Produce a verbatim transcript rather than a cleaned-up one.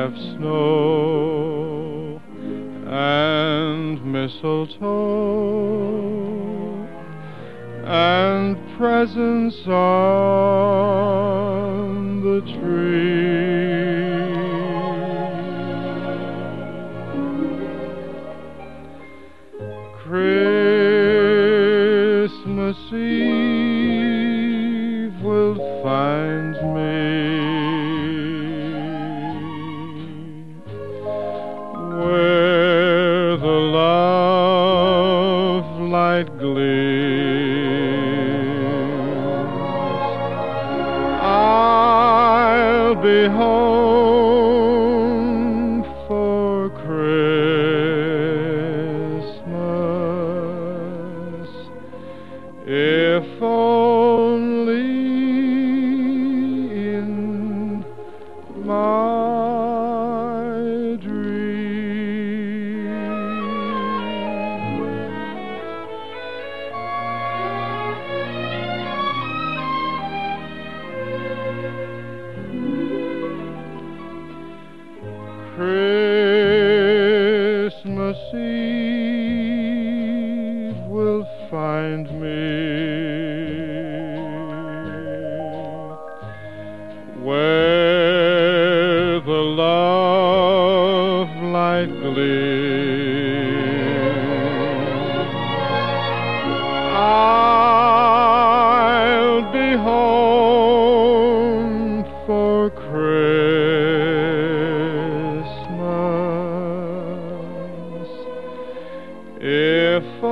have snow and mistletoe and presents on the tree. Christmas Eve will find me where the love light gleams. I'll be home for Christmas, if only in my dream. Christmas Eve will find me where the love light gleams. I'll be home for Christmas, if